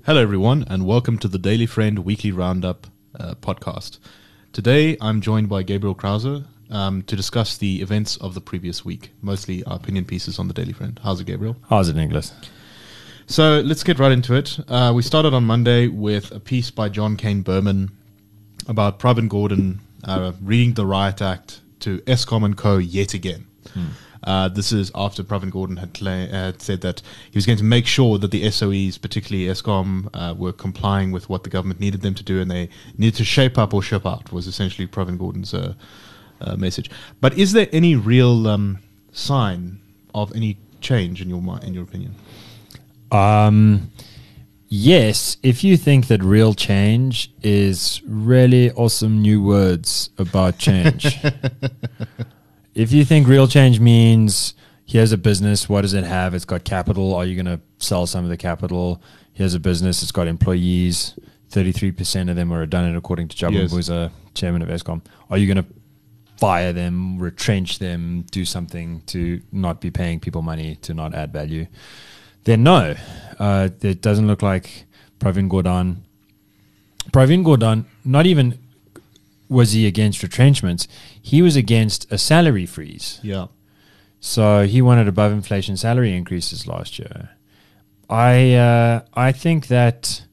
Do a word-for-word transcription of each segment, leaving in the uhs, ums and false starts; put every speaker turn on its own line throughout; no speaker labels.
Hello, everyone, and welcome to the Daily Friend Weekly Roundup uh, podcast. Today, I'm joined by Gabriel Krause um, to discuss the events of the previous week, mostly our opinion pieces on the Daily Friend. How's it, Gabriel?
How's it, Nicholas?
So let's get right into it. Uh, we started on Monday with a piece by John Kane Berman about Pravin Gordhan uh, reading the Riot Act to Eskom and Co. yet again. Hmm. Uh, this is after Pravin Gordhan had, cla- had said that he was going to make sure that the S O Es, particularly Eskom, uh, were complying with what the government needed them to do, and they needed to shape up or ship out, was essentially Pravin Gordhan's uh, uh, message. But is there any real um, sign of any change in your in your opinion?
Um, yes, if you think that real change is really awesome new words about change. If you think real change means here's a business, what does it have? It's got capital. Are you going to sell some of the capital? Here's a business, it's got employees. thirty-three percent of them are redundant, according to Jabu
Yes.
Mbuza, chairman of Eskom. Are you going to fire them, retrench them, do something to not be paying people money, to not add value? Then no. Uh, it doesn't look like Pravin Gordhan. Pravin Gordhan, not even was he against retrenchments, he was against a salary freeze.
Yeah.
So he wanted above inflation salary increases last year. I uh, I think that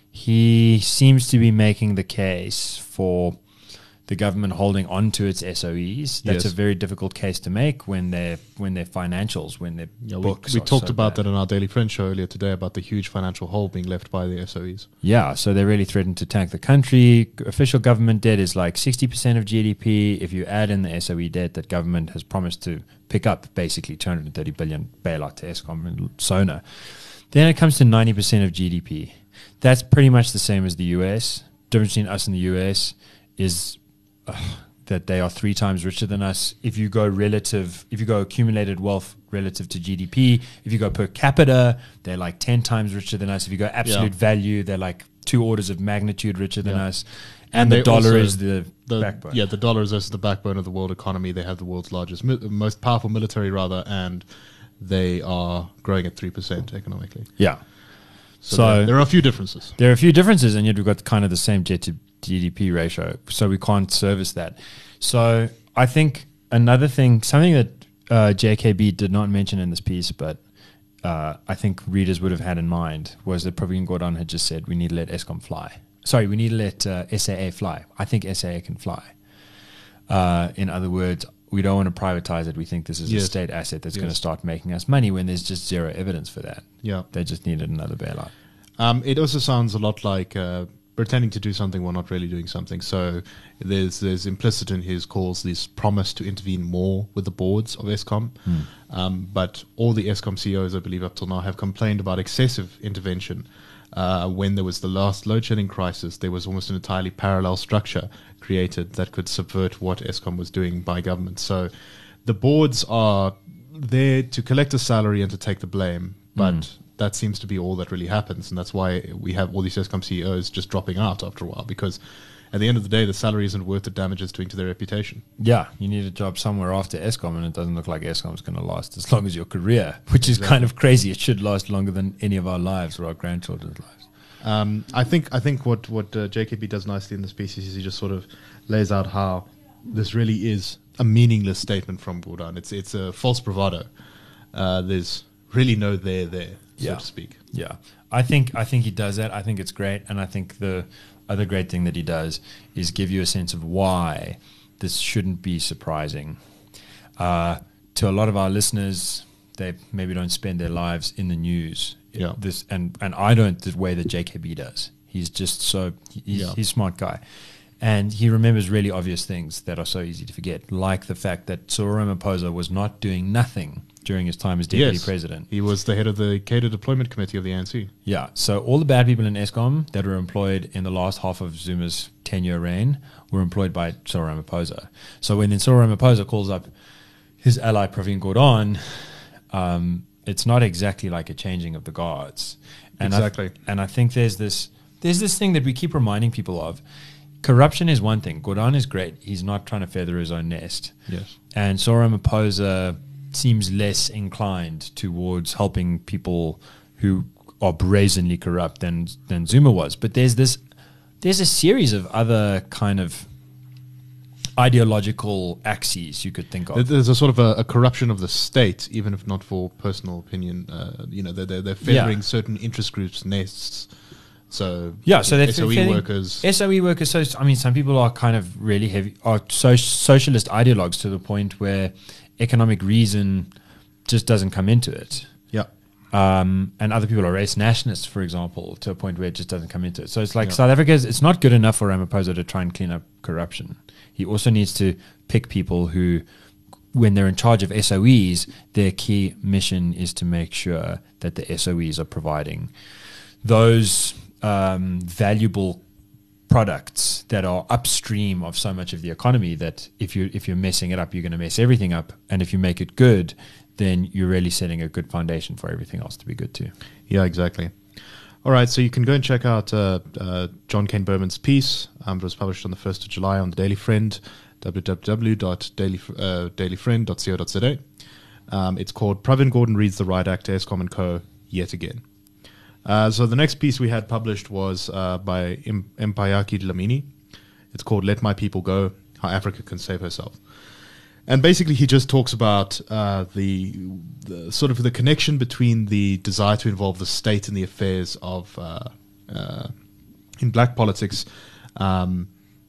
he seems to be making the case for the government holding on to its S O Es. That's
Yes.
a very difficult case to make when their when their financials, when their
Yeah, we,
books.
we
are
talked
so
about
bad.
that in our Daily Friend show earlier today about the huge financial hole being left by the S O Es.
Yeah, so they really threatened to tank the country. Official government debt is like sixty percent of G D P. If you add in the S O E debt that government has promised to pick up, basically two hundred thirty billion bailout to Eskom and Sona, then it comes to ninety percent of G D P. That's pretty much the same as the U S. Difference between us and the U S is uh, that they are three times richer than us. If you go relative, if you go accumulated wealth relative to G D P, if you go per capita, they're like ten times richer than us. If you go absolute
Yeah.
value, they're like two orders of magnitude richer than
Yeah.
us. And,
And
the
they
dollar
also-
is the,
The,
backbone.
Yeah, the dollar is also the backbone of the world economy. They have the world's largest, mi- most powerful military, rather, and they are growing at three percent economically.
Yeah.
So,
So-
there, there are a few differences.
There are a few differences, and yet we've got kind of the same debt to G D P ratio, so we can't service that. So I think another thing, something that uh, J K B did not mention in this piece, but uh, I think readers would have had in mind, was that Pravin Gordhan had just said we need to let Eskom fly. Sorry, we need to let uh, S A A fly. I think S A A can fly. Uh, in other words, we don't want to privatize it. We think this is
Yes.
a state asset that's
Yes.
going to start making us money when there's just zero evidence for that.
Yeah.
They just needed another bailout.
Um, it also sounds a lot like uh, pretending to do something while not really doing something. So there's there's implicit in his calls this promise to intervene more with the boards of Eskom. Um, but all the Eskom C E Os, I believe, up till now have complained about excessive intervention. Uh, when there was the last load shedding crisis, there was almost an entirely parallel structure created that could subvert what Eskom was doing by government. So the boards are there to collect a salary and to take the blame, but
Mm.
that seems to be all that really happens, and that's why we have all these Eskom C E Os just dropping out after a while, because at the end of the day, the salary isn't worth the damage it's doing to their reputation.
Yeah, you need a job somewhere after Eskom, and it doesn't look like Eskom's going to last as long as your career, which is kind of crazy. It should last longer than any of our lives or our grandchildren's lives.
Um, I think I think what what uh, J K B does nicely in this piece is he just sort of lays out how this really is a meaningless statement from Gordhan. It's it's a false bravado. Uh, there's really no there there, so
Yeah.
to speak.
Yeah, I think I think he does that. I think it's great, and I think the other great thing that he does is give you a sense of why this shouldn't be surprising. Uh, to a lot of our listeners, they maybe don't spend their lives in the news.
Yeah.
This and and I don't the way that J K B does. He's just so he's,
Yeah.
he's a smart guy, and he remembers really obvious things that are so easy to forget, like the fact that Cyril Ramaphosa was not doing nothing during his time as deputy
Yes.
president.
He was the head of the Cater Deployment Committee of the A N C.
Yeah, so all the bad people in Eskom that were employed in the last half of Zuma's ten-year reign were employed by Cyril Ramaphosa. So when then Cyril Ramaphosa calls up his ally Pravin Gordhan, um, it's not exactly like a changing of the guards. And
Exactly.
I, and I think there's this there's this thing that we keep reminding people of. Corruption is one thing. Gordhan is great. He's not trying to feather his own nest.
Yes.
And Cyril Ramaphosa seems less inclined towards helping people who are brazenly corrupt than than Zuma was. But there's this there's a series of other kind of ideological axes you could think of.
There's a sort of a, a corruption of the state, even if not for personal opinion. Uh, you know, they're, they're, they're favoring yeah. certain interest groups' nests. So
yeah, so
S O E workers,
S O E workers. So I mean, some people are kind of really heavy, are so socialist ideologues to the point where economic reason just doesn't come into it.
Yeah,
um, and other people are race nationalists, for example, to a point where it just doesn't come into it. So it's like
yeah.
South Africa is, it's not good enough for Ramaphosa to try and clean up corruption. He also needs to pick people who, when they're in charge of S O Es, their key mission is to make sure that the S O Es are providing those um, valuable products that are upstream of so much of the economy that if you if you're messing it up, you're going to mess everything up. And if you make it good, then you're really setting a good foundation for everything else to be good too.
Yeah, exactly. All right, so you can go and check out uh, uh, John Kane Berman's piece. Um, it was published on the first of July on the Daily Friend, w w w dot daily friend dot co dot z a. Um, it's called Pravin Gordhan Reads the Riot Act to Eskom and Co. Yet Again. Uh, so the next piece we had published was uh, by M- Mpayaki Dlamini. It's called Let My People Go, How Africa Can Save Herself. And basically he just talks about uh, the, the sort of the connection between the desire to involve the state in the affairs of uh, uh, in black politics, um,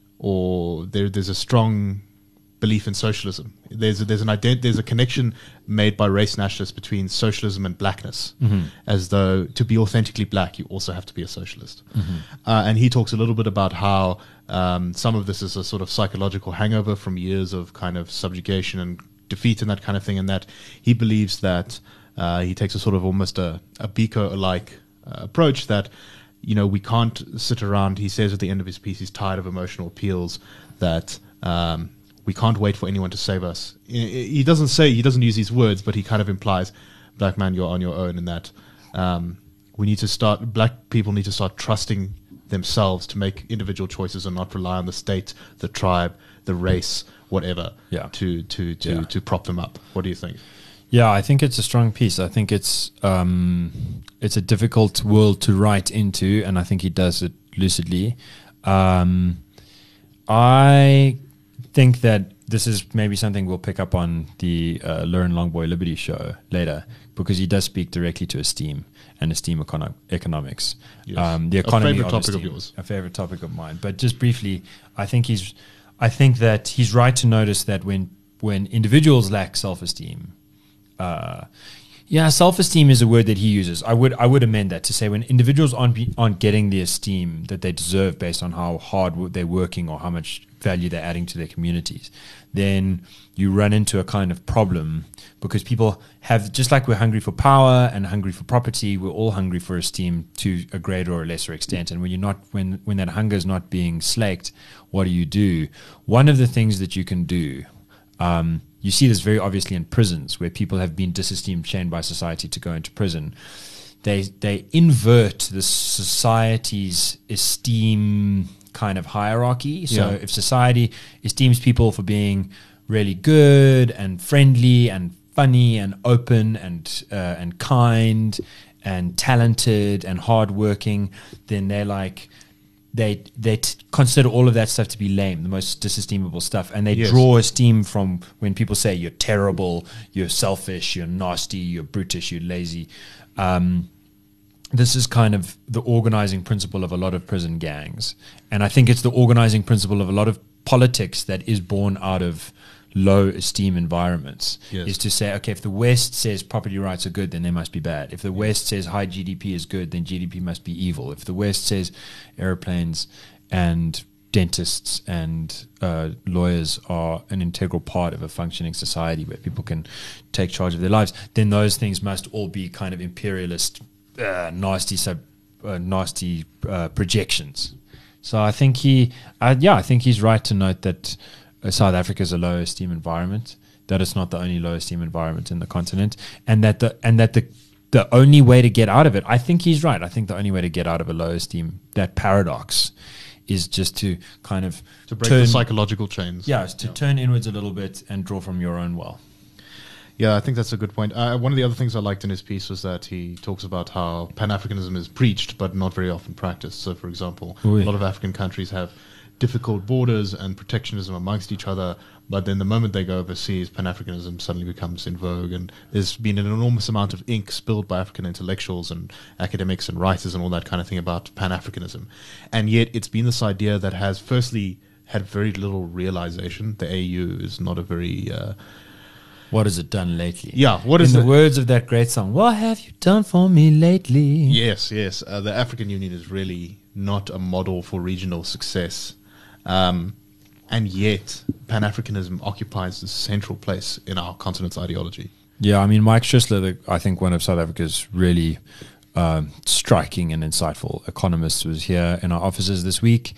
or there, there's a strong belief in socialism. There's a, there's an ident- there's a connection made by race nationalists between socialism and blackness,
mm-hmm.
as though to be authentically black, you also have to be a socialist.
Mm-hmm.
Uh, and he talks a little bit about how um, some of this is a sort of psychological hangover from years of kind of subjugation and defeat and that kind of thing, and that he believes that uh, he takes a sort of almost a, a Biko-like uh, approach that, you know, we can't sit around. He says at the end of his piece he's tired of emotional appeals, that um, we can't wait for anyone to save us. He doesn't say, he doesn't use these words, but he kind of implies, black man, you're on your own, and that um, we need to start, black people need to start trusting themselves to make individual choices and not rely on the state, the tribe, the race, whatever,
yeah.
to to to,
Yeah.
to prop them up. What do you think?
Yeah, I think it's a strong piece. I think it's um, it's a difficult world to write into, and I think he does it lucidly. Um, I think that this is maybe something we'll pick up on the uh, Lauren Longboy Liberty show later, because he does speak directly to Esteem and Esteem econo- economics.
Yes.
Um, the economy
a favorite
of
topic
Esteem,
of yours.
a favorite topic of mine. But just briefly, I think he's, I think that he's right to notice that when when individuals lack self-esteem, uh, yeah, self-esteem is a word that he uses. I would I would amend that to say when individuals aren't be, aren't getting the esteem that they deserve based on how hard w- they're working or how much value they're adding to their communities, then you run into a kind of problem, because people have, just like we're hungry for power and hungry for property, we're all hungry for esteem to a greater or lesser extent. And when you're not, when when that hunger is not being slaked, what do you do? One of the things that you can do, um, you see this very obviously in prisons, where people have been disesteemed, chained by society to go into prison. They they invert the society's esteem kind of hierarchy. So
Yeah.
if society esteems people for being really good and friendly and funny and open and uh, and kind and talented and hardworking, then they're like, they they t- consider all of that stuff to be lame, the most disesteemable stuff, and they
Yes.
draw esteem from when people say you're terrible, you're selfish, you're nasty, you're brutish, you're lazy. Um, this is kind of the organizing principle of a lot of prison gangs, and I think it's the organizing principle of a lot of politics that is born out of low esteem environments.
Yes.
Is to say, okay, if the West says property rights are good, then they must be bad. If the West says high G D P is good, then G D P must be evil. If the West says airplanes and dentists and uh, lawyers are an integral part of a functioning society where people can take charge of their lives, then those things must all be kind of imperialist, uh, nasty, sub, uh, nasty uh, projections. So I think he, uh, yeah, I think he's right to note that uh, South Africa is a low esteem environment, that it's not the only low esteem environment in the continent, and that the and that the the only way to get out of it, I think he's right. I think the only way to get out of a low esteem, that paradox, is just to kind of
To break
turn,
the psychological chains.
yeah, is to turn inwards a little bit and draw from your own well.
Yeah, I think that's a good point. Uh, one of the other things I liked in his piece was that he talks about how Pan-Africanism is preached but not very often practiced. So, for example,
Oui.
a lot of African countries have difficult borders and protectionism amongst each other, but then the moment they go overseas, Pan-Africanism suddenly becomes in vogue, and there's been an enormous amount of ink spilled by African intellectuals and academics and writers and all that kind of thing about Pan-Africanism. And yet it's been this idea that has firstly had very little realization. The A U is not a very... Uh,
What has it done lately?
Yeah, what is
In the
the-
words of that great song, what have you done for me lately?
Yes, yes. Uh, the African Union is really not a model for regional success. Um, and yet, Pan-Africanism occupies a central place in our continent's ideology.
Yeah, I mean, Mike Schisler, the, I think one of South Africa's really um, striking and insightful economists, was here in our offices this week.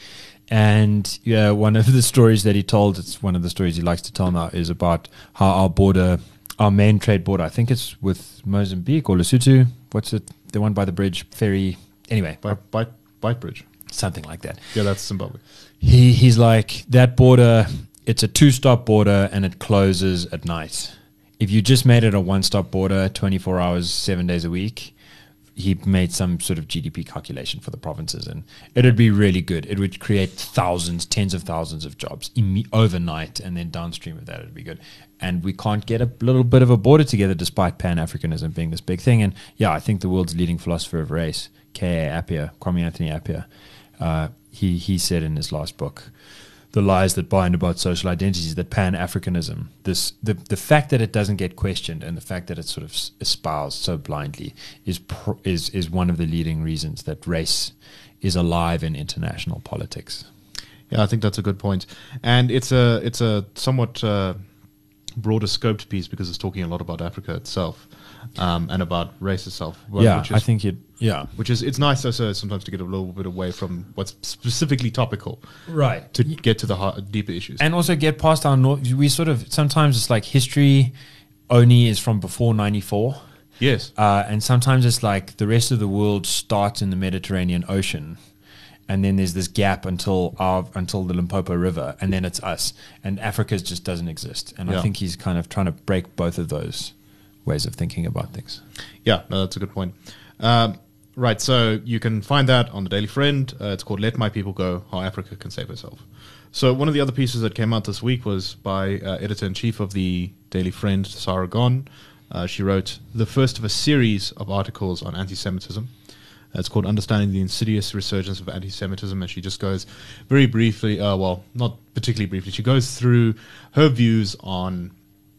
And yeah, one of the stories that he told, it's one of the stories he likes to tell now, is about how our border, our main trade border, I think it's with Mozambique or Lesotho. What's it? The one by the bridge, ferry. Anyway,
By, by, Bite Bridge.
something like that.
Yeah, that's Zimbabwe.
He he's like, that border, it's a two-stop border and it closes at night. If you just made it a one-stop border, twenty-four hours, seven days a week, he made some sort of G D P calculation for the provinces, and it would be really good. It would create thousands, tens of thousands of jobs imme- overnight, and then downstream of that, it would be good. And we can't get a little bit of a border together despite Pan-Africanism being this big thing. And yeah, I think the world's leading philosopher of race, K A. Appiah, Kwame Anthony Appiah, uh, he, he said in his last book, The Lies That Bind About Social Identities, that Pan-Africanism, this the, the fact that it doesn't get questioned and the fact that it's sort of s- espoused so blindly is pr- is is one of the leading reasons that race is alive in international politics.
Yeah, I think that's a good point. And it's a it's a somewhat uh, broader scoped piece because it's talking a lot about Africa itself um, and about race itself. well,
yeah,
which is,
I think it. Yeah,
Which is, it's nice also sometimes to get a little bit away from what's specifically topical
right.
to get to the heart, deeper issues.
And also get past our nor- we sort of sometimes it's like history only is from before ninety-four.
Yes.
Uh, and sometimes it's like the rest of the world starts in the Mediterranean Ocean, and then there's this gap until our until the Limpopo River, and then it's us, and Africa just doesn't exist. And
Yeah.
I think he's kind of trying to break both of those ways of thinking about things.
Yeah, no, that's a good point. Um, right, so you can find that on the Daily Friend. Uh, it's called Let My People Go, How Africa Can Save Herself. So one of the other pieces that came out this week was by uh, editor-in-chief of the Daily Friend, Sarah Gon. Uh, she wrote the first of a series of articles on anti-Semitism. Uh, it's called Understanding the Insidious Resurgence of Anti-Semitism, and she just goes very briefly, uh, well, not particularly briefly, she goes through her views on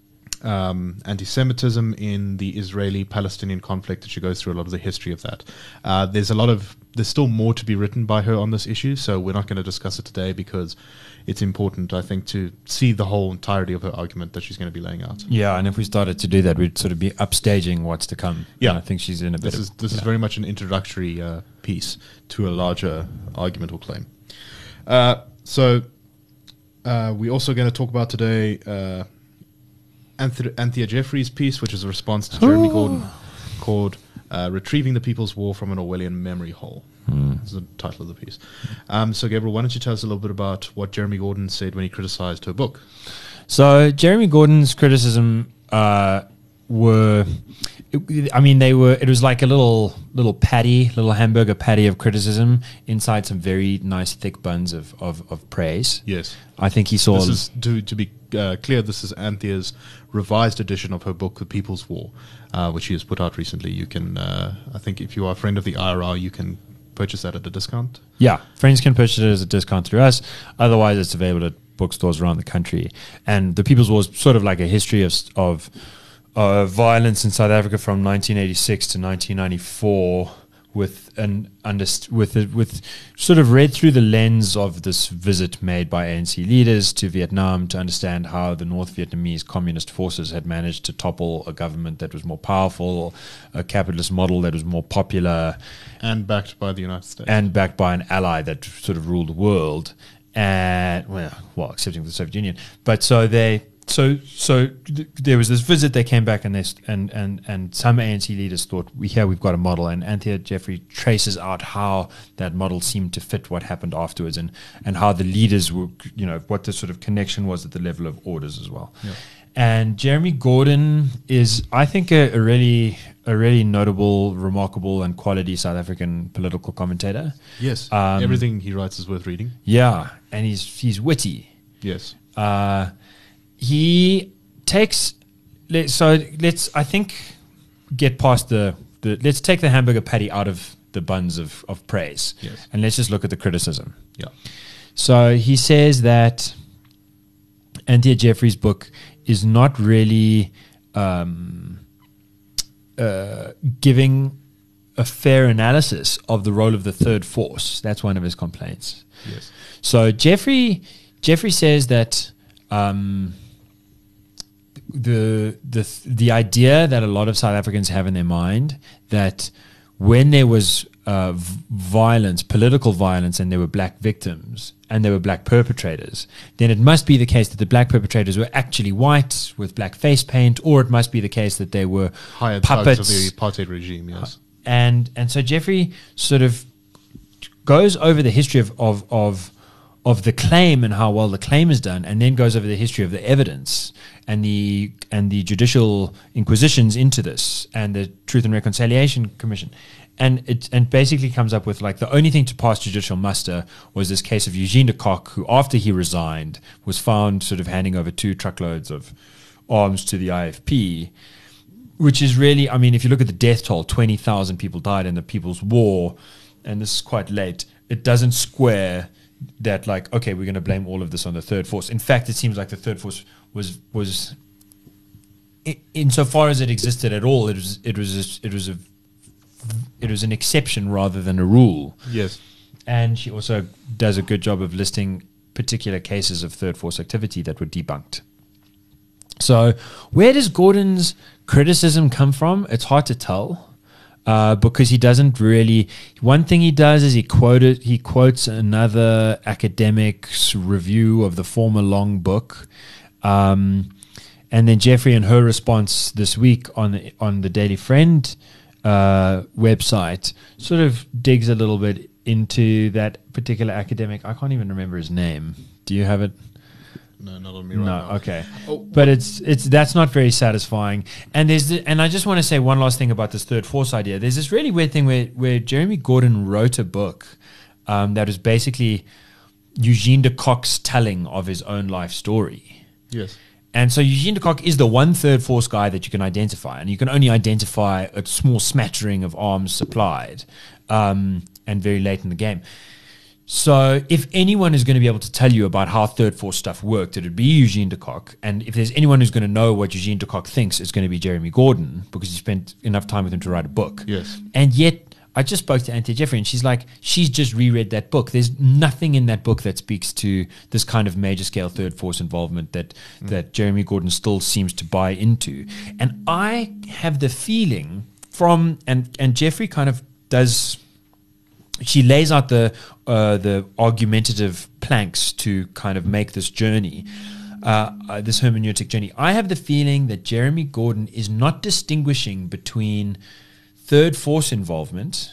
um, anti-Semitism in the Israeli-Palestinian conflict, and she goes through a lot of the history of that. Uh, there's a lot of, there's still more to be written by her on this issue, so we're not going to discuss it today because it's important, I think, to see the whole entirety of her argument that she's going to be laying out.
Yeah, and if we started to do that, we'd sort of be upstaging what's to come.
Yeah.
And I think she's in a bit
This
of...
is this
yeah.
is very much an introductory uh, piece to a larger argument or claim. Uh, so uh, we're also going to talk about today uh, Anth- Anthea Jeffrey's piece, which is a response to Jeremy Gordon, called uh, Retrieving the People's War from an Orwellian Memory Hole.
Mm.
This is the title of the piece. Um, so, Gabriel, why don't you tell us a little bit about what Jeremy Gordon said when he criticized her book?
So Jeremy Gordon's criticism uh, were, it, I mean, they were. It was like a little little patty, little hamburger patty of criticism inside some very nice thick buns of of, of praise.
Yes.
I think he saw.
This is, to, to be uh, clear, this is Anthea's revised edition of her book, The People's War, uh, which she has put out recently. You can, uh, I think if you are a friend of the I R R, you can purchase that at a discount.
Yeah, friends can purchase it as a discount through us. Otherwise, it's available at bookstores around the country. And The People's War is sort of like a history of of uh, violence in South Africa from nineteen eighty-six to nineteen ninety-four, with an underst- with a, with sort of read through the lens of this visit made by A N C leaders to Vietnam to understand how the North Vietnamese communist forces had managed to topple a government that was more powerful, a capitalist model that was more popular,
And backed by the United States.
and backed by an ally that sort of ruled the world, and well, well, excepting for the Soviet Union. But so they, so so th- there was this visit. They came back, and they st- and and and some A N C leaders thought, we here we've got a model. And Anthea Jeffrey traces out how that model seemed to fit what happened afterwards, and and how the leaders were, you know, what the sort of connection was at the level of orders as well.
Yeah.
And Jeremy Gordon is, I think, a, a really a really notable, remarkable, and quality South African political commentator.
Yes,
Um,
everything he writes is worth reading.
Yeah, and he's he's witty.
Yes,
Uh, he takes let, so let's I think get past the, the let's take the hamburger patty out of the buns of, of praise.
Yes.
And let's just look at the criticism.
yeah,
So he says that Anthea Jeffrey's book is not really um, uh, giving a fair analysis of the role of the third force. That's one of his complaints.
yes,
So Jeffrey Jeffrey says that um, the the the idea that a lot of South Africans have in their mind that when there was uh, v- violence, political violence, and there were black victims and there were black perpetrators, then it must be the case that the black perpetrators were actually white with black face paint, or it must be the case that they were
hired
puppets.
thugs of the apartheid regime. Yes,
And and so Jeffrey sort of goes over the history of, of of of the claim and how well the claim is done, and then goes over the history of the evidence and the and the judicial inquisitions into this and the Truth and Reconciliation Commission. And it and basically comes up with like the only thing to pass judicial muster was this case of Eugene de Kock, who after he resigned was found sort of handing over two truckloads of arms to the I F P. Which is really, I mean, if you look at the death toll, twenty thousand people died in the People's War, and this is quite late, it doesn't square that, like, okay, we're going to blame all of this on the third force. In fact, it seems like the third force was, was i- insofar as it existed at all, it was, it was, a, it was a, it was an exception rather than a rule.
yes,
And she also does a good job of listing particular cases of third force activity that were debunked. So where does Gordon's criticism come from? It's hard to tell uh, because he doesn't really. One thing he does is he quoted he quotes another academic's review of the former Long book, um, and then Jeffrey in her response this week on the, on the Daily Friend uh, website sort of digs a little bit into that particular academic. I can't even remember his name. Do you have it?
no, not on me right
No,
now.
okay.
Oh,
But it's it's that's not very satisfying. And there's the, and I just want to say one last thing about this third force idea. There's this really weird thing where where Jeremy Gordon wrote a book um, that is basically Eugene de Kock's telling of his own life story.
Yes,
And so Eugene de Kock is the one third force guy that you can identify, and you can only identify a small smattering of arms supplied, um, and very late in the game. So if anyone is going to be able to tell you about how third force stuff worked, it would be Eugene de Kock. And if there's anyone who's going to know what Eugene de Kock thinks, it's going to be Jeremy Gordon, because he spent enough time with him to write a book.
yes,
And yet, I just spoke to Anthea Jeffrey, and she's like, she's just reread that book. There's nothing in that book that speaks to this kind of major scale third force involvement that mm. that Jeremy Gordon still seems to buy into. And I have the feeling from, and, and Jeffrey kind of does, she lays out the uh, the argumentative planks to kind of make this journey, uh, uh, this hermeneutic journey. I have the feeling that Jeremy Gordon is not distinguishing between third force involvement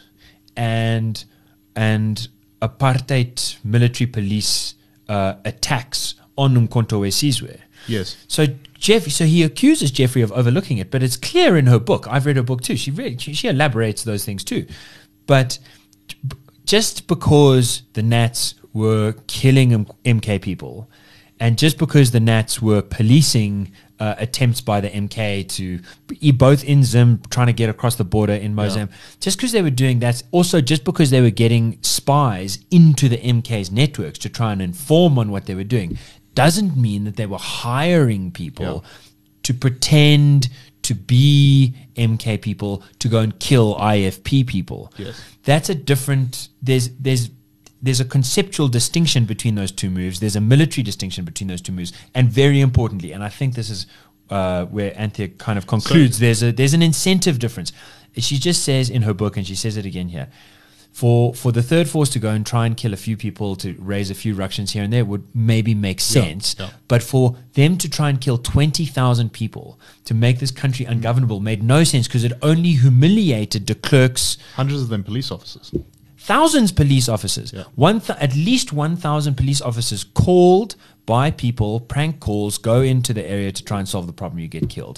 and and apartheid military police uh, attacks on Umkhonto we Sizwe.
yes,
So Jeffrey, so he accuses Jeffrey of overlooking it, but it's clear in her book. I've read her book too. She really she, she elaborates those things too. But b- just because the Nats were killing M- MK people, and just because the Nats were policing uh, attempts by the M K to be both in Zim trying to get across the border in Mozambique, yeah. just because they were doing that, also just because they were getting spies into the M K's networks to try and inform on what they were doing, doesn't mean that they were hiring people yeah. to pretend to be M K people to go and kill I F P people.
Yes.
That's a different, there's there's there's a conceptual distinction between those two moves. There's a military distinction between those two moves. And very importantly, and I think this is uh, where Anthea kind of concludes, so, there's a there's an incentive difference. She just says in her book, and she says it again here, For for the third force to go and try and kill a few people to raise a few ructions here and there would maybe make sense. Yeah, yeah. But for them to try and kill twenty thousand people to make this country ungovernable made no sense, because it only humiliated de Klerk's...
Hundreds of them police officers.
thousands police officers,
Yeah.
one th- at least one thousand police officers called by people, prank calls, go into the area to try and solve the problem, you get killed.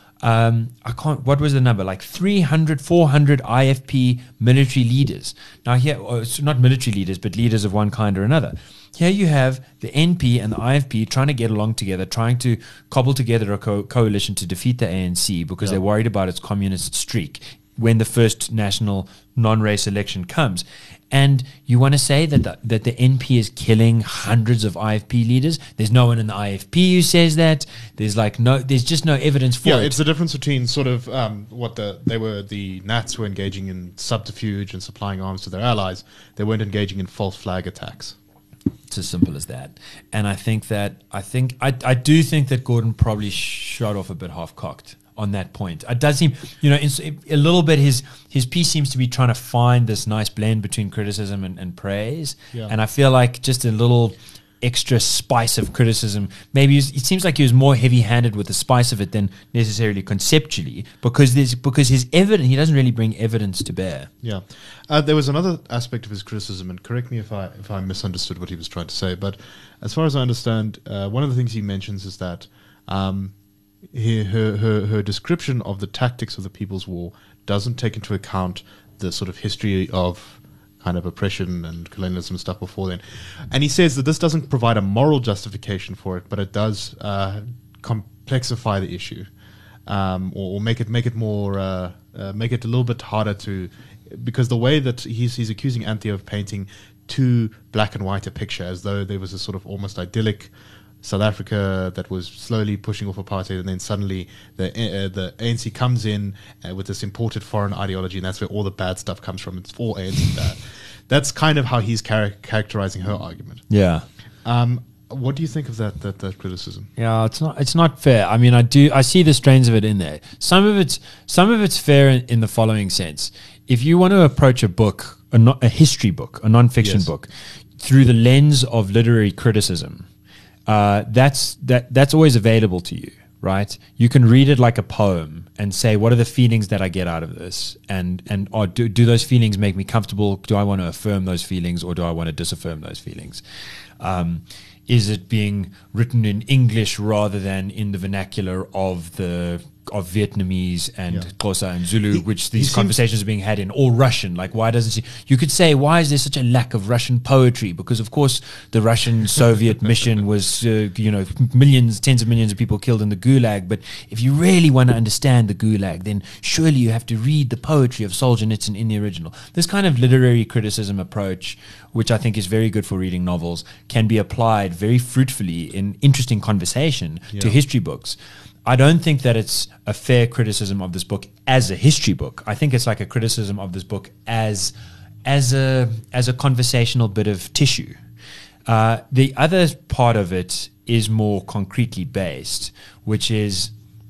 Um, I can't, what was the number? Like three hundred, four hundred I F P military leaders. Now here, oh, it's not military leaders, but leaders of one kind or another. Here you have the N P and the I F P trying to get along together, trying to cobble together a co- coalition to defeat the A N C because
Yeah.
they're worried about its communist streak when the first national non-race election comes. And you want to say that the, that the N P is killing hundreds of I F P leaders? There's no one in the I F P who says that. There's like no, there's just no evidence for
Yeah,
it.
it's the difference between sort of um, what the they were the Nats were engaging in subterfuge and supplying arms to their allies. They weren't engaging in false flag attacks.
It's as simple as that. And I think that I think I I do think that Gordon probably shot off a bit half cocked on that point. It does seem, you know, it's, it, a little bit his his piece seems to be trying to find this nice blend between criticism and, and praise.
Yeah.
And I feel like just a little extra spice of criticism. Maybe it seems like he was more heavy-handed with the spice of it than necessarily conceptually, because there's because his evidence he doesn't really bring evidence to bear.
Yeah, uh, there was another aspect of his criticism, and correct me if I if I misunderstood what he was trying to say. But as far as I understand, uh, one of the things he mentions is that um, he, her, her her description of the tactics of the People's War doesn't take into account the sort of history of kind of oppression and colonialism and stuff before then. And he says that this doesn't provide a moral justification for it, but it does uh, complexify the issue, um, or, or make it make it more uh, uh, make it a little bit harder to, because the way that he's he's accusing Anthea of painting too black and white a picture, as though there was a sort of almost idyllic South Africa that was slowly pushing off apartheid, and then suddenly the uh, the A N C comes in uh, with this imported foreign ideology, and that's where all the bad stuff comes from. It's all A N C bad. That's kind of how he's char- characterizing her argument.
Yeah.
Um, what do you think of that, that that criticism?
Yeah, it's not it's not fair. I mean, I do I see the strains of it in there. Some of it's some of it's fair in, in the following sense. If you want to approach a book, a, no, a history book, a non-fiction
Yes.
book, through the lens of literary criticism, uh, that's that that's always available to you, right? You can read it like a poem and say, what are the feelings that I get out of this? And and or do, do those feelings make me comfortable? Do I want to affirm those feelings, or do I want to disaffirm those feelings? Um, is it being written in English rather than in the vernacular of the of Vietnamese and
Yeah.
Xhosa and Zulu,
He-
which
he
these
seems-
conversations are being had in, or Russian? Like, why doesn't she? You could say, why is there such a lack of Russian poetry? Because of course the Russian Soviet mission was, uh, you know, millions, tens of millions of people killed in the Gulag. But if you really want to understand the Gulag, then surely you have to read the poetry of Solzhenitsyn in the original. This kind of literary criticism approach, which I think is very good for reading novels, can be applied very fruitfully in interesting conversation to
Yeah.
history books. I don't think that it's a fair criticism of this book as a history book. I think it's like a criticism of this book as as a as a conversational bit of tissue. Uh, the other part of it is more concretely based, which is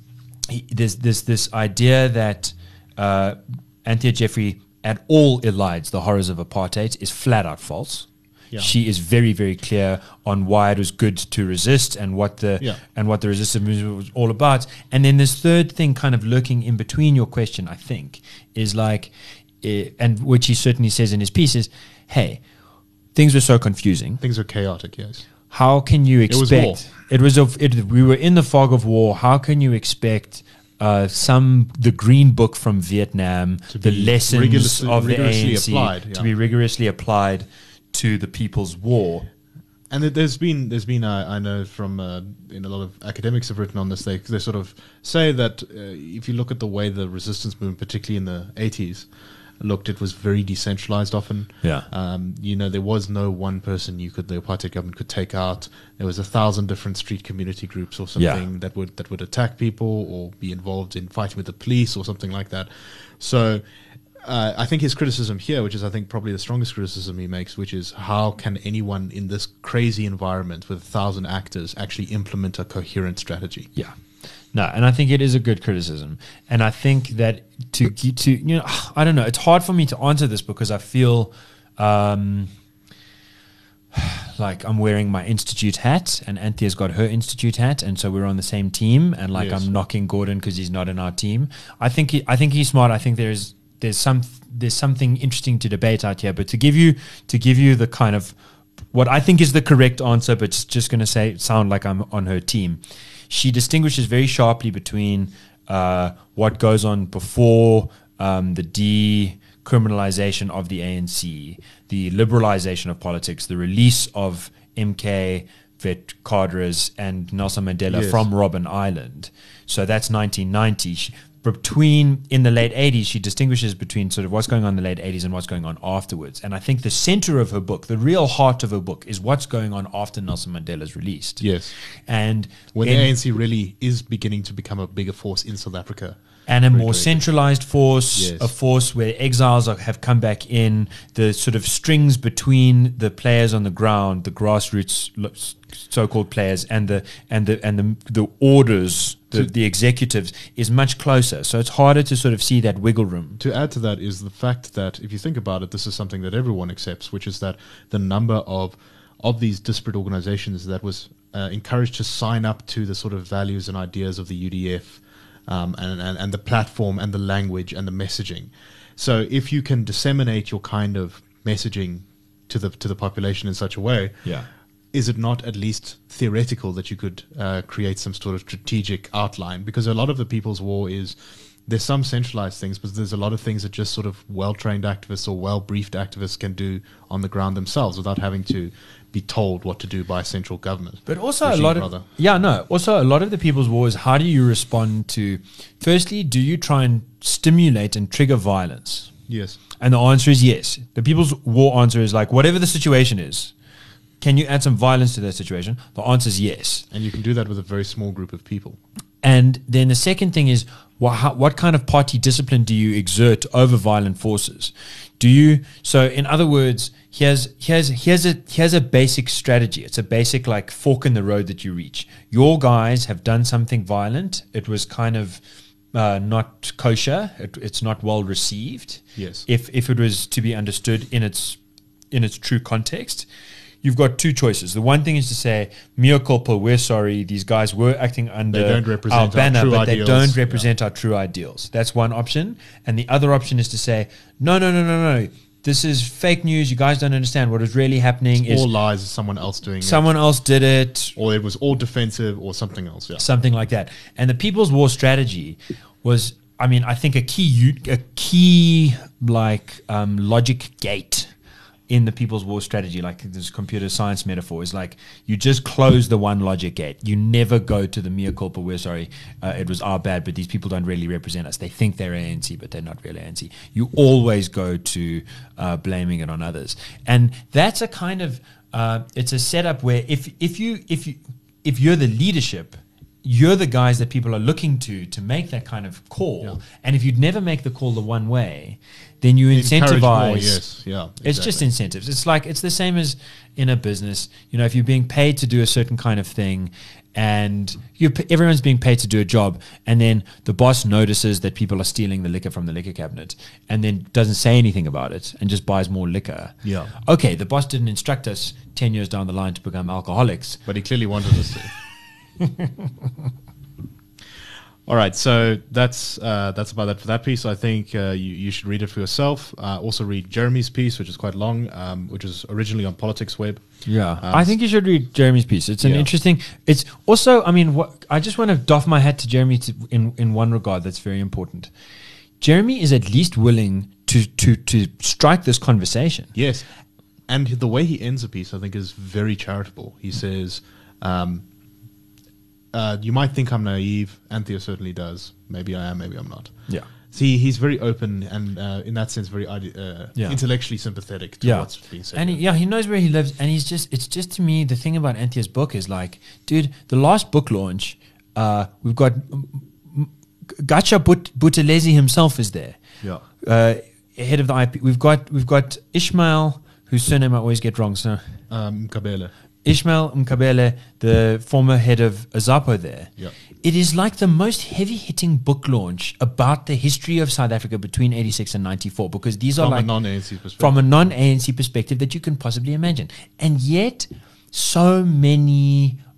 he, there's this this idea that uh, Anthea Jeffrey at all elides the horrors of apartheid is flat out false.
Yeah.
She is very, very clear on why it was good to resist and what the
Yeah.
and what the resistance movement was all about. And then this third thing, kind of lurking in between your question, I think, is like, uh, and which he certainly says in his piece is, hey, things were so confusing.
Things are chaotic, yes.
How can you
was
expect?
war.
It was of it, we were in the fog of war. How can you expect uh, some the Green Book from Vietnam,
To
the
be
lessons
rigorously-
of the
rigorously
A N C,
applied,
to
yeah.
be rigorously applied to the People's War?
And there- there's been there's been uh, I know from uh, in a lot of academics have written on this. They they sort of say that uh, if you look at the way the resistance movement, particularly in the eighties, looked, it was very decentralized often.
Yeah.
Um, you know, there was no one person you could the apartheid government could take out. There was a thousand different street community groups or something
Yeah.
that would that would attack people or be involved in fighting with the police or something like that. So. Uh, I think his criticism here, which is I think probably the strongest criticism he makes, which is how can anyone in this crazy environment with a thousand actors actually implement a coherent strategy?
Yeah. No, and I think it is a good criticism. And I think that to get to, you know, I don't know, it's hard for me to answer this because I feel um, like I'm wearing my institute hat and Anthea's got her institute hat, and so we're on the same team, and like
Yes.
I'm knocking Gordon because he's not in our team. I think he, I think he's smart. I think there's there's some there's something interesting to debate out here. But to give you to give you the kind of what I think is the correct answer, but it's just going to say sound like I'm on her team. She distinguishes very sharply between uh, what goes on before um, the decriminalization of the A N C, the liberalization of politics, the release of M K, Vet Cadres, and Nelson Mandela
Yes.
from Robben Island. So that's nineteen ninety. She, between in the late eighties, she distinguishes between sort of what's going on in the late eighties and what's going on afterwards. And I think the center of her book, the real heart of her book, is what's going on after Nelson Mandela's released.
Yes.
And
When
in-
the A N C really is beginning to become a bigger force in South Africa.
and a
Very
more
great.
centralized force,
Yes.
a force where exiles are, have come back in, the sort of strings between the players on the ground, the grassroots lo- so-called players, and the and the and the the orders, the, the executives, is much closer. So it's harder to sort of see that wiggle room.
To add to that is the fact that if you think about it, this is something that everyone accepts, which is that the number of of these disparate organizations that was uh, encouraged to sign up to the sort of values and ideas of the U D F, um, and, and and the platform and the language and the messaging. So if you can disseminate your kind of messaging to the to the population in such a way,
Yeah.
is it not at least theoretical that you could uh, create some sort of strategic outline? Because a lot of the People's War is, there's some centralized things, but there's a lot of things that just sort of well-trained activists or well-briefed activists can do on the ground themselves without having to be told what to do by a central government.
But also a
Regime,
lot of
rather.
yeah no also a lot of the People's War is how do you respond to, firstly, do you try and stimulate and trigger violence?
Yes.
And the answer is yes. The People's War answer is like, whatever the situation is, can you add some violence to that situation? The answer is yes.
And you can do that with a very small group of people.
And then the second thing is, what, how, what kind of party discipline do you exert over violent forces? Do you, so in other words, here's, here's, here's, a, here's a basic strategy. It's a basic like fork in the road that you reach. Your guys have done something violent. It was kind of uh, not kosher. It, it's not well received.
Yes.
If, if it was to be understood in its, in its true context. You've got two choices. The one thing is to say, mea culpa, we're sorry, these guys were acting under
They don't represent
our
our
banner,
true
but
ideals.
they don't represent our true ideals. That's one option. And the other option is to say, no, no, no, no, no. This is fake news. You guys don't understand. What is really happening
It's
is
all lies, someone else doing
someone
it.
else did it,
Or it was all defensive or something else. Yeah.
something like that. And the People's War strategy was, I mean, I think a key, u- a key like um, logic gate in the People's War strategy, like this computer science metaphor, is like you just close the one logic gate. You never go to the mea culpa, we're sorry, uh, it was our bad, but these people don't really represent us. They think they're A N C, but they're not really A N C. You always go to uh, blaming it on others. And that's a kind of, uh, it's a setup where if, if you, if you, if you're the leadership, you're the guys that people are looking to to make that kind of call.
Yeah.
And if you'd never make the call the one way, then you
Encourage
incentivize.
more, yes, yeah,
It's just
exactly.
incentives. It's like it's the same as in a business. You know, if you're being paid to do a certain kind of thing, and you everyone's being paid to do a job, and then the boss notices that people are stealing the liquor from the liquor cabinet, and then doesn't say anything about it, and just buys more liquor.
Yeah.
Okay, the boss didn't instruct us ten years down the line to become alcoholics.
But he clearly wanted us to. All right, so that's uh, that's about that for that piece. I think uh, you, you should read it for yourself. Uh, also read Jeremy's piece, which is quite long, um, which is originally on Politics Web.
Yeah,
Um,
I think you should read Jeremy's piece. It's an
Yeah.
interesting. It's also, I mean, what I just want to doff my hat to Jeremy to, in in one regard that's very important. Jeremy is at least willing to to to strike this conversation.
Yes, and the way he ends the piece, I think, is very charitable. He says, um, uh, "You might think I'm naive. Anthea certainly does. Maybe I am. Maybe I'm not."
Yeah.
See, he's very open and, uh, in that sense, very ide- uh,
Yeah.
intellectually sympathetic to
Yeah,
what's being said.
and he, yeah, he knows where he lives, and he's just. It's just to me the thing about Anthea's book is like, dude, the last book launch, uh, we've got um, m- Gacha But- Buthelezi himself is there.
Yeah.
Uh, head of the I P. We've got we've got Ishmael, whose surname I always get wrong. So
Um, Kabele.
Ishmael Mkabele, the former head of Azapo there.
Yeah.
It is like the most heavy-hitting book launch about the history of South Africa between eighty-six and ninety-four, because these are
From a
like
non-A N C perspective.
from a non-A N C perspective that you can possibly imagine. And yet, so many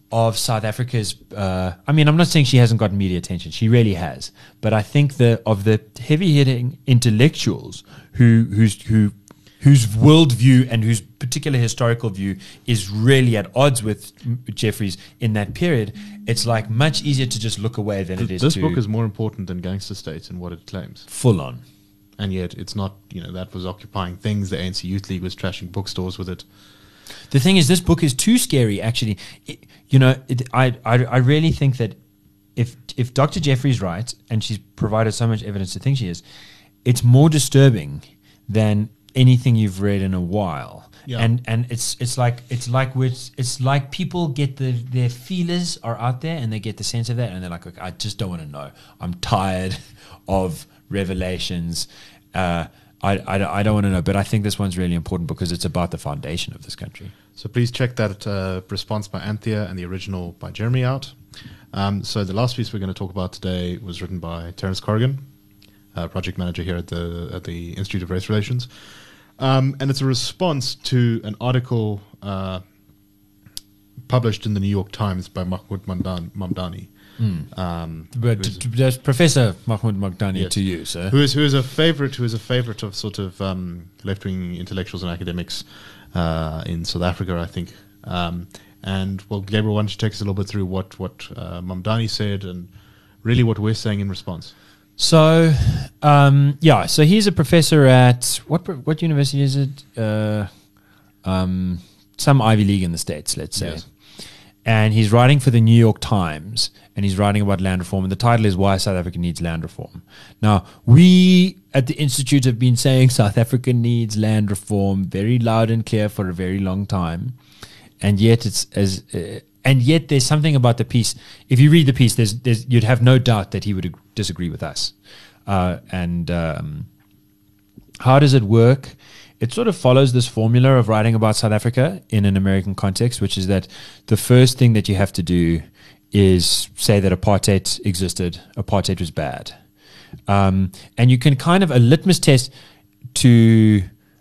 of South Africa's. Uh, I mean, I'm not saying she hasn't gotten media attention. She really has. But I think the of the heavy hitting intellectuals who who's who. whose worldview and whose particular historical view is really at odds with Jeffries in that period, it's like much easier to just look away than
Th-
it is
this
to...
book is more important than Gangster States and what it claims.
Full on.
And yet it's not, you know, that was occupying things. The A N C Youth League was trashing bookstores with it.
The thing is, this book is too scary, actually. It, you know, it, I, I I really think that if if Doctor Jeffries right, and she's provided so much evidence to think she is, it's more disturbing than anything you've read in a while.
Yeah.
And and it's it's like it's like with it's like people get the their feelers are out there and they get the sense of that and they're like, okay, I just don't want to know. I'm tired of revelations. Uh, I, I, I don't want to know, but I think this one's really important because it's about the foundation of this country.
So please check that uh, response by Anthea and the original by Jeremy out. Um, so the last piece we're going to talk about today was written by Terence Corrigan, uh, project manager here at the at the Institute of Race Relations. Um, and it's a response to an article uh, published in the New York Times by Mahmoud Mamdani. Mamdani
Mm.
Um,
but t- t- that's Professor Mahmoud Mamdani
yes.
to you, sir.
Who is who is a favorite? Who is a favorite of sort of um, left-wing intellectuals and academics uh, in South Africa, I think. Um, and well, Gabriel, why don't you take us a little bit through what what uh, Mamdani said and really what we're saying in response?
So, um, yeah, so he's a professor at what pro- what university is it? Uh, um, some Ivy League in the States, let's say.
Yes.
And he's writing for the New York Times, and he's writing about land reform. And the title is Why South Africa Needs Land Reform. Now, we at the Institute have been saying South Africa needs land reform very loud and clear for a very long time. And yet it's as... Uh, And yet there's something about the piece. If you read the piece, there's, there's you'd have no doubt that he would ag- disagree with us. Uh, and um, how does it work? It sort of follows this formula of writing about South Africa in an American context, which is that the first thing that you have to do is say that apartheid existed, apartheid was bad. Um, and you can kind of, a litmus test to...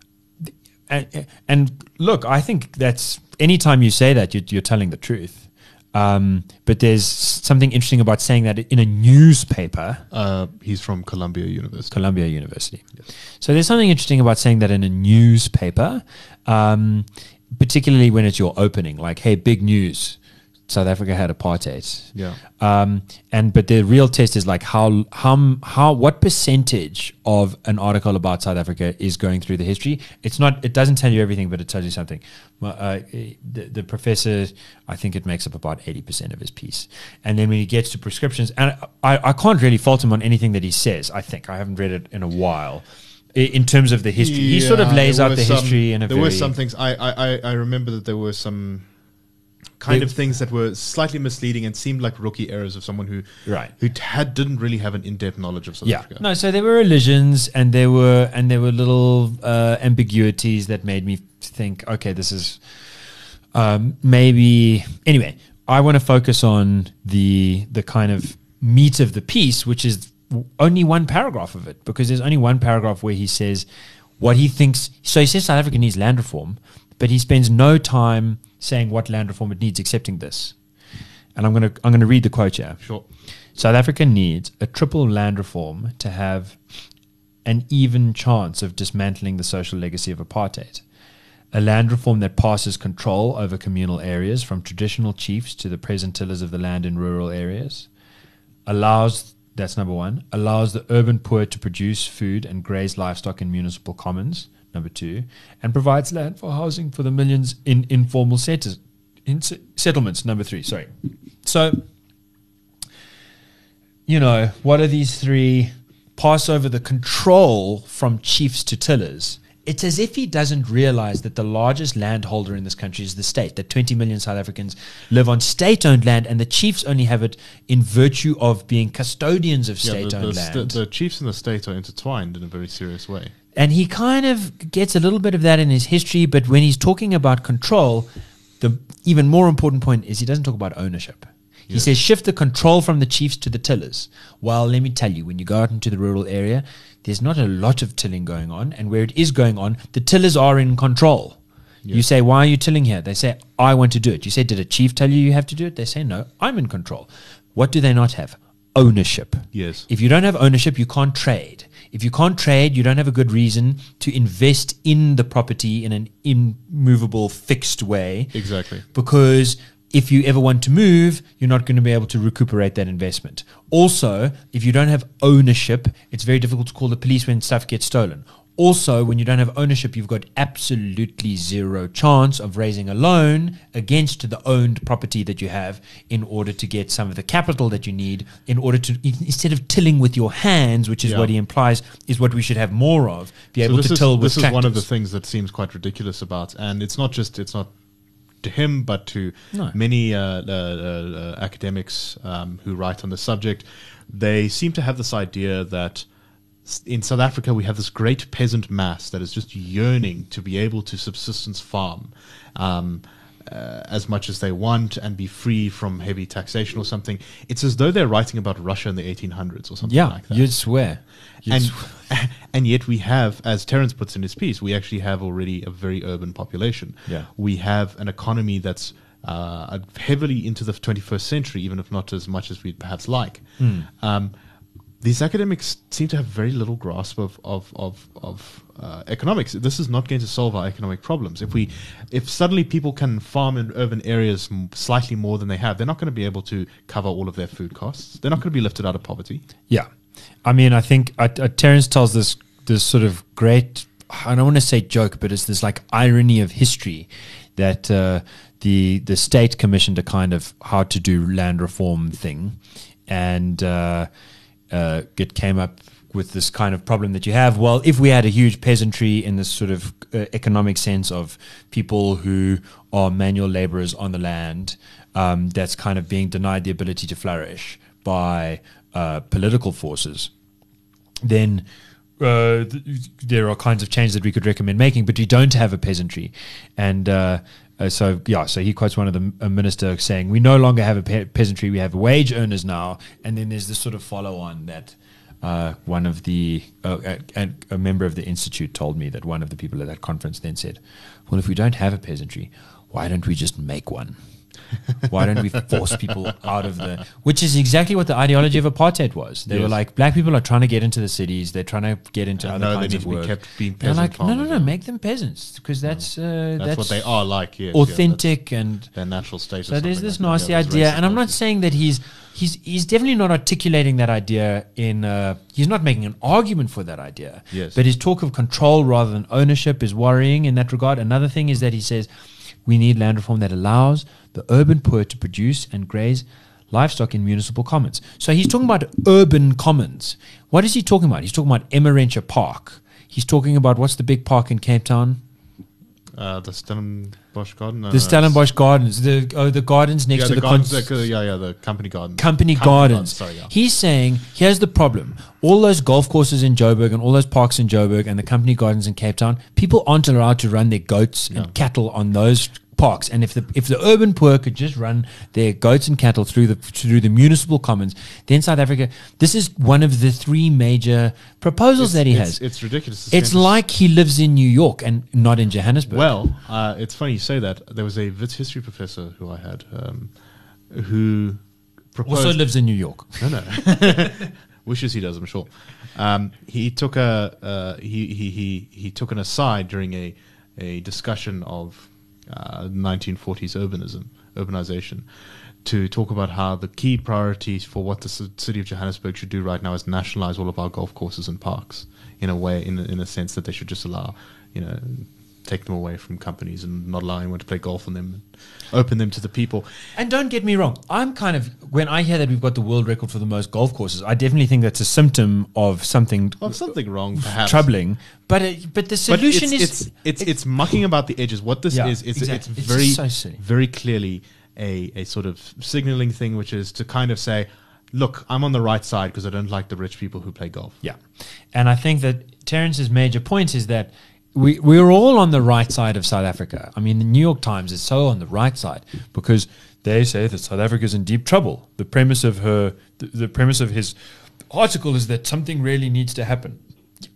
And, and look, I think that's anytime you say that, you're, you're telling the truth. Um, but there's something interesting about saying that in a newspaper.
Uh, he's from Columbia University.
Columbia University. Yes. So there's something interesting about saying that in a newspaper, um, particularly when it's your opening, like, hey, big news. South Africa had apartheid.
Yeah.
Um, and but the real test is like how how how what percentage of an article about South Africa is going through the history. It's not. It doesn't tell you everything, but it tells you something. Uh, the, the professor, I think it makes up about eighty percent of his piece. And then when he gets to prescriptions, and I I can't really fault him on anything that he says. I think I haven't read it in a while. In terms of the history, he sort of lays out the
some,
history in a
there
very.
were some things. I I I remember that there were some. Kind
They-
of things that were slightly misleading and seemed like rookie errors of someone who
Right.
who had didn't really have an in-depth knowledge of Sought
Yeah.
Africa.
No, so there were elisions and there were and there were little uh, ambiguities that made me think, okay, this is um, maybe anyway. I want to focus on the the kind of meat of the piece, which is w- only one paragraph of it, because there's only one paragraph where he says what he thinks. So he says South Africa needs land reform, but he spends no time saying what land reform it needs, excepting this. And I'm going to I'm going to read the quote here.
Sure.
South Africa needs a triple land reform to have an even chance of dismantling the social legacy of apartheid. A land reform that passes control over communal areas from traditional chiefs to the present tillers of the land in rural areas. Allows, that's number one, allows the urban poor to produce food and graze livestock in municipal commons. Number two, and provides land for housing for the millions in informal setters, in se- settlements. Number three, sorry. So, you know, what are these three? Pass over the control from chiefs to tillers. It's as if he doesn't realize that the largest landholder in this country is the state, that twenty million South Africans live on state-owned land, and the chiefs only have it in virtue of being custodians of
Yeah, the,
state-owned
the,
land.
st- the chiefs and the state are intertwined in a very serious way.
And he kind of gets a little bit of that in his history, but when he's talking about control, the even more important point is he doesn't talk about ownership. He
Yes.
says shift the control from the chiefs to the tillers. Well, let me tell you, when you go out into the rural area, there's not a lot of tilling going on, and where it is going on, the tillers are in control. You say, why are you tilling here? They say, I want to do it. You say, did a chief tell you you have to do it? They say, no, I'm in control. What do they not have? Ownership.
Yes.
If you don't have ownership, you can't trade. If you can't trade, you don't have a good reason to invest in the property in an immovable, fixed way.
Exactly.
Because if you ever want to move, you're not going to be able to recuperate that investment. Also, if you don't have ownership, it's very difficult to call the police when stuff gets stolen. Also, when you don't have ownership, you've got absolutely zero chance of raising a loan against the owned property that you have in order to get some of the capital that you need in order to, instead of tilling with your hands, which is
Yeah.
what he implies is what we should have more of, be
So
able
this
to
is,
till with
this is
tractors.
one of the things that seems quite ridiculous about, and it's not just it's not to him, but to
No.
many uh, uh, uh, academics um, who write on the subject. They seem to have this idea that s- in South Africa we have this great peasant mass that is just yearning to be able to subsistence farm um, uh, as much as they want and be free from heavy taxation or something. It's as though they're writing about Russia in the eighteen hundreds or something
Yeah,
like that.
you'd swear. You'd
and
swear.
and yet we have, as Terence puts in his piece, we actually have already a very urban population.
Yeah.
We have an economy that's uh, heavily into the twenty-first century, even if not as much as we'd perhaps like.
Hmm.
Um, these academics seem to have very little grasp of of of, of uh, economics. This is not going to solve our economic problems. If we, if suddenly people can farm in urban areas m- slightly more than they have, they're not going to be able to cover all of their food costs. They're not going to be lifted out of poverty.
Yeah. I mean, I think uh, uh, Terence tells this this sort of great, I don't want to say joke, but it's this like irony of history that uh, the the state commissioned a kind of how to do land reform thing, and uh, uh, it came up with this kind of problem that you have. Well, if we had a huge peasantry in this sort of uh, economic sense of people who are manual laborers on the land, um, that's kind of being denied the ability to flourish by uh, political forces, then uh, th- there are kinds of changes that we could recommend making, but we don't have a peasantry. And uh, uh, so, yeah, so he quotes one of the a minister saying, we no longer have a pe- peasantry, we have wage earners now. And then there's this sort of follow-on that uh, one of the, uh, a, a member of the institute told me that one of the people at that conference then said, well, if we don't have a peasantry, why don't we just make one? Why don't we force people out of the... Which is exactly what the ideology of apartheid was. They
Yes.
were like, black people are trying to get into the cities. They're trying to get into
I
other
know they
kinds
need
of
to be
work.
kept being
They're
peasant
like, no, no,
farmers,
no,
yeah.
make them peasants because that's, uh,
That's,
that's
what they are like, yes. yeah,
authentic and...
that's their natural state. or
So there's
something
this
like that.
nasty
Yeah, those
idea,
racist
and I'm not
notions.
saying that he's he's he's definitely not articulating that idea in. Uh, he's not making an argument for that idea.
Yes.
But his talk of control rather than ownership is worrying in that regard. Another thing is that he says we need land reform that allows the urban poor to produce and graze livestock in municipal commons. So he's talking about urban commons. What is he talking about? He's talking about Emmarentia Park. He's talking about what's the big park in Cape Town?
Uh, the Stellenbosch Garden? No,
The
no,
Stellenbosch Gardens, the oh, the gardens next
yeah,
to
the,
the,
gardens,
cons-
the, yeah, yeah, the company garden.
company,
Company
gardens.
Sorry, yeah.
He's saying, here's the problem. All those golf courses in Joburg and all those parks in Joburg and the company gardens in Cape Town, people aren't allowed to run their goats
Yeah.
and cattle on those parks. And if the if the urban poor could just run their goats and cattle through the through the municipal commons, then South Africa, this is one of the three major proposals
It's-
that he
it's,
has.
It's ridiculous.
It's
spend-
like he lives in New York and not in Johannesburg.
Well, uh, it's funny you say that. There was a Wits history professor who I had um, who proposed...
also lives in New York.
No, no. Wishes he does, I'm sure. Um, he took a uh, he, he he he took an aside during a a discussion of uh, nineteen forties urbanism, urbanization, to talk about how the key priorities for what the c- city of Johannesburg should do right now is nationalize all of our golf courses and parks in a way, in a, in a sense that they should just allow, you know, take them away from companies and not allow anyone to play golf on them, and open them to the people.
And don't get me wrong, I'm kind of, when I hear that we've got the world record for the most golf courses, I definitely think that's a symptom of something
Well, something wrong, perhaps.
troubling. But it, but the
But
solution
it's,
is
it's, it's it's mucking about the edges. What this
Yeah,
is, is
exactly.
it's
It's
very
so silly.
very clearly a, a sort of signaling thing, which is to kind of say, look, I'm on the right side because I don't like the rich people who play golf.
yeah. And I think that Terrence's major point is that we we're all on the right side of South Africa. I mean, the New York Times is so on the right side because they say that South Africa is in deep trouble. The premise of her, the, the premise of his article is that something really needs to happen.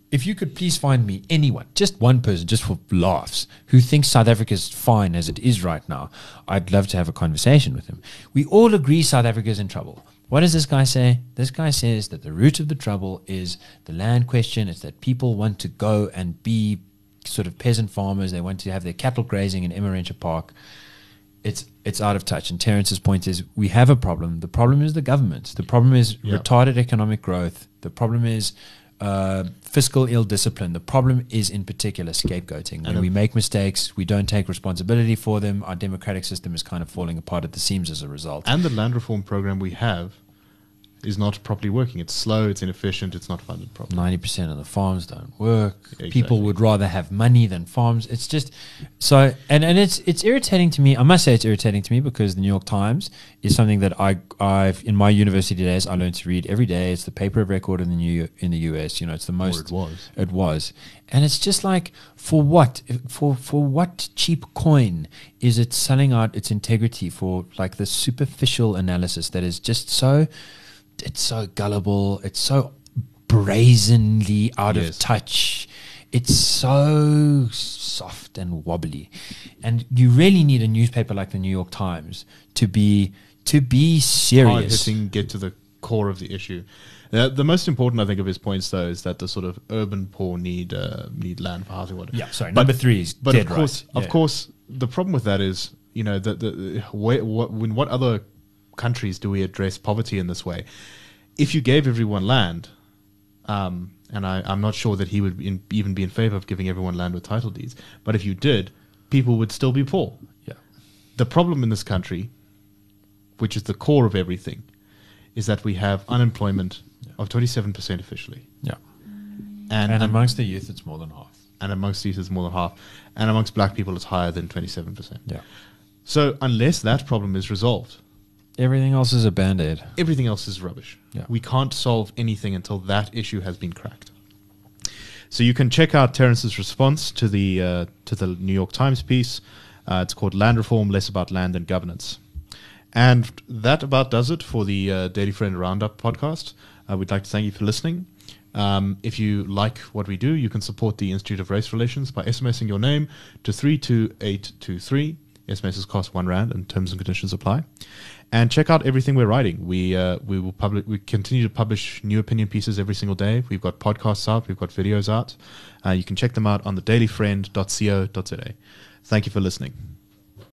if you could please find me anyone, just one person, just for laughs, who thinks South Africa is fine as it is right now, I'd love to have a conversation with him. We all agree South Africa is in trouble. What does this guy say? This guy says that the root of the trouble is the land question. It's that people want to go and be sort of peasant farmers. They want to have their cattle grazing in Emmarentia Park. It's it's out of touch. And Terrence's point is we have a problem. The problem is the government. The problem is
Yeah.
retarded economic growth. The problem is uh, fiscal ill discipline. The problem is in particular scapegoating. When
And
we
a-
make mistakes, we don't take responsibility for them. Our democratic system is kind of falling apart at the seams as a result.
And the land reform program we have is not properly working. It's slow, it's inefficient, it's not funded properly.
ninety percent of the farms don't work.
Exactly.
People would rather have money than farms. It's just so, and, and it's it's irritating to me. I must say it's irritating to me because the New York Times is something that I I've in my university days I learned to read every day. It's the paper of record in the new in the U S. You know, it's the most.
Or it was.
It was, and it's just like for what for for what cheap coin is it selling out its integrity for like the superficial analysis that is just so. It's so gullible. It's so brazenly out
Yes.
of touch. It's so soft and wobbly. And you really need a newspaper like the New York Times to be to be
Hard
serious.
hitting, get to the core of the issue. Uh, the most important, I think, of his points, though, is that the sort of urban poor need uh, need land for housing. Whatever.
Yeah, sorry.
But-
number three is
But
dead
of course,
right.
of
Yeah.
course, the problem with that is, you know, the, the where, what, in what other countries do we address poverty in this way? If you gave everyone land, um, and I, I'm not sure that he would in, even be in favor of giving everyone land with title deeds, but if you did, people would still be poor.
Yeah.
The problem in this country, which is the core of everything, is that we have unemployment of twenty-seven percent officially.
Yeah.
And,
And
and,
amongst the youth, it's more than half.
and amongst these it's more than half. And amongst black people, it's higher than twenty-seven percent.
Yeah.
So unless that problem is resolved,
Everything else is a band-aid.
everything else is rubbish.
Yeah.
We can't solve anything until that issue has been cracked. So you can check out Terrence's response to the uh, to the New York Times piece. Uh, it's called Land Reform, Less About Land and Governance. And that about does it for the uh, Daily Friend Roundup podcast. Uh, we'd like to thank you for listening. Um, if you like what we do, you can support the Institute of Race Relations by SMSing your name to three two eight two three. S M Ss cost one rand and terms and conditions apply. And check out everything we're writing. We uh, we will publish. We continue to publish new opinion pieces every single day. We've got podcasts out. We've got videos out. Uh, you can check them out on the daily friend dot co dot za. Thank you for listening.